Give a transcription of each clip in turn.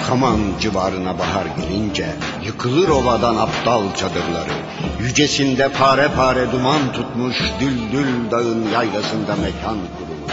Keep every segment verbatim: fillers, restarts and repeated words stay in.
Kaman civarına bahar gelince yıkılır ovadan aptal çadırları. Yücesinde pare pare duman tutmuş Düldül Dağın yaylasında mekan kurulur.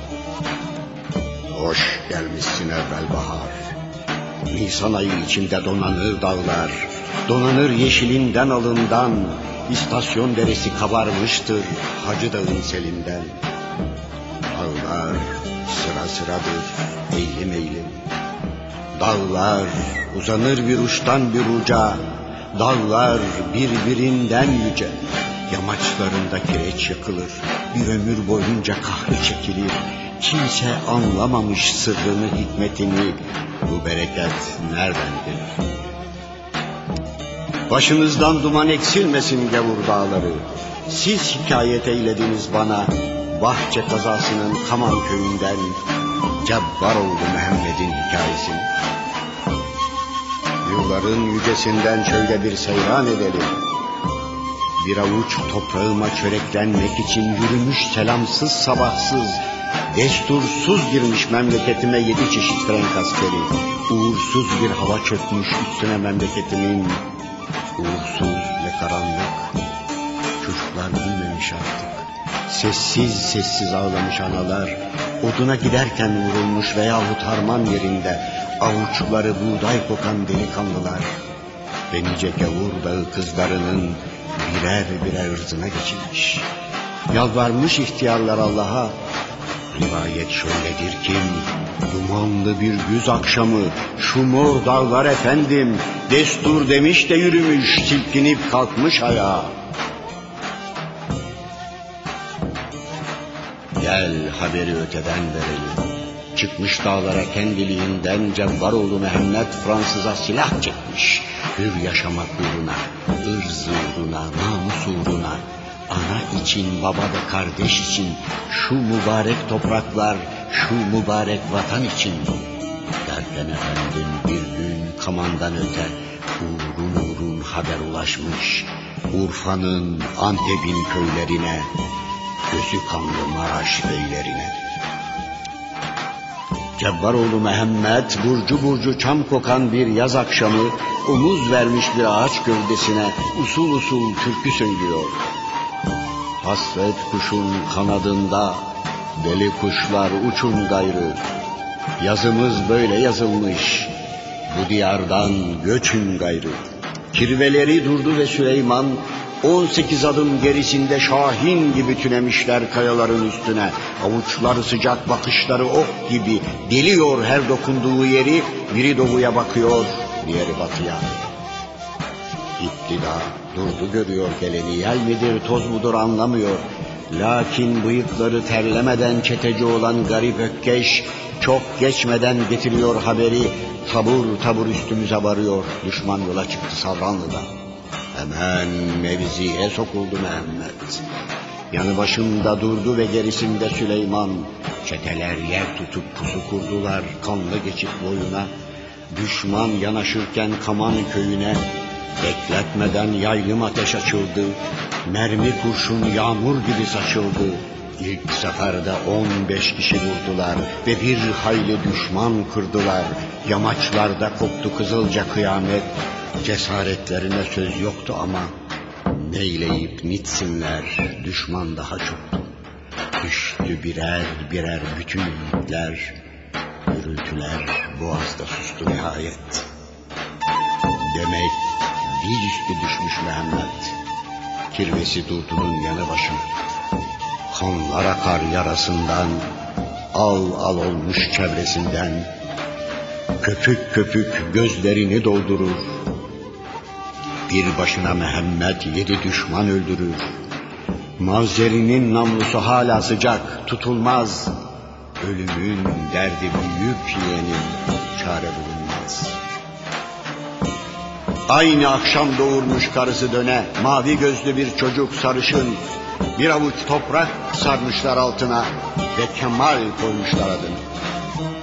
Hoş gelmişsin evvel bahar. Nisan ayı içinde donanır dağlar, donanır yeşilinden alından. İstasyon deresi kabarmıştır Hacı Dağın selinden. Dağlar sıra sıradır eğilim eğilim. Dağlar uzanır bir uçtan bir uca, dağlar birbirinden yüce. Yamaçlarında kireç yakılır, bir ömür boyunca kahrı çekilir. Kimse anlamamış sırrını, hikmetini, bu bereket neredendir? Başınızdan duman eksilmesin gavur dağları. Siz hikayet eylediniz bana Bahçe kazasının Kaman köyünden Cabbaroğlu Mehmet'in hikayesini. Yılların yücesinden şöyle bir seyran edelim. Bir avuç toprağıma çöreklenmek için yürümüş selamsız sabahsız, destursuz girmiş memleketime yedi çeşit Frank askeri. Uğursuz bir hava çökmüş üstüne memleketimin. Uğursuz ve karanlık. Çocuklar bilmemiş artık. Sessiz sessiz ağlamış analar. Oduna giderken vurulmuş veyahut harman yerinde avuçları buğday kokan delikanlılar. Ve nice gavur dağı kızlarının birer birer ırzına geçilmiş. Yalvarmış ihtiyarlar Allah'a. Rivayet şöyledir ki dumanlı bir güz akşamı şu mor dağlar efendim destur demiş de yürümüş, silkinip kalkmış ayağa. Gel haberi öteden verelim. Çıkmış dağlara kendiliğinden Cabbaroğlu Mehmet Fransız'a silah çekmiş. Hür yaşamak uğruna, ırz uğruna, namus uğruna, ana için, baba ve kardeş için, şu mübarek topraklar, şu mübarek vatan için. Derken efendim bir gün Kaman'dan öte uğrun uğrun haber ulaşmış. Urfa'nın, Antep'in köylerine, gözü kanlı Maraş beylerine. Cabbaroğlu Mehmet burcu burcu çam kokan bir yaz akşamı omuz vermiş bir ağaç gövdesine usul usul türkü söylüyor. Hasret kuşun kanadında deli kuşlar uçun gayrı. Yazımız böyle yazılmış, bu diyardan göçün gayrı. Kirveleri durdu ve Süleyman on sekiz adım gerisinde şahin gibi tünemişler kayaların üstüne. Avuçları sıcak, bakışları ok gibi deliyor her dokunduğu yeri. Biri doğuya bakıyor, diğeri batıya. Gitti dağ, durdu görüyor geleni. Yel midir, toz mudur anlamıyor. Lakin bıyıkları terlemeden çeteci olan garip Ökkeş çok geçmeden getiriyor haberi. Tabur tabur üstümüze varıyor. Düşman yola çıktı Savranlı'da. Hemen mevziye sokuldu Mehmet. Yanı başında durdu ve gerisinde Süleyman. Çeteler yer tutup pusu kurdular kanlı geçit boyuna. Düşman yanaşırken Kaman köyüne bekletmeden yaylım ateş açıldı. Mermi kurşun yağmur gibi saçıldı. İlk seferde on beş kişi vurdular ve bir hayli düşman kırdılar. Yamaçlarda koptu kızılca kıyamet. Cesaretlerine söz yoktu ama neyleyip nitsinler, düşman daha çoktu. Düştü birer birer bütün yiğitler. Gürültüler boğazda sustu nihayet. Demek dizüstü düşmüş Mehmet. Kirvesi durdunun yanı başına. Kanlar akar yarasından, al al olmuş çevresinden. Köpük köpük gözlerini doldurur. Bir başına Mehmet yedi düşman öldürür. Mavzerinin namlusu hala sıcak, tutulmaz. Ölümün derdi büyük yeğenim, çare bulunmaz. Aynı akşam doğurmuş karısı döne, mavi gözlü bir çocuk sarışın. Bir avuç toprak sarmışlar altına ve Kemal koymuşlar adını.